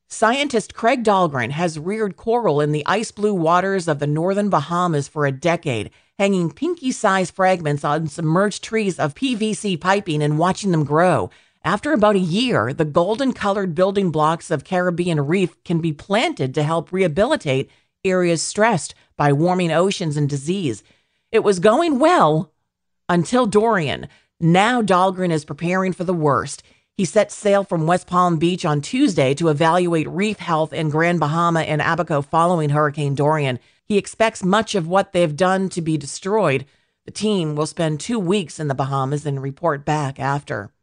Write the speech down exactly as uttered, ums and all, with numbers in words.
Scientist Craig Dahlgren has reared coral in the ice blue waters of the northern Bahamas for a decade, hanging pinky-sized fragments on submerged trees of P V C piping and watching them grow. After about a year, the golden-colored building blocks of Caribbean reef can be planted to help rehabilitate areas stressed by warming oceans and disease. It was going well until Dorian. Now Dahlgren is preparing for the worst. He set sail from West Palm Beach on Tuesday to evaluate reef health in Grand Bahama and Abaco following Hurricane Dorian. He expects much of what they've done to be destroyed. The team will spend two weeks in the Bahamas and report back after.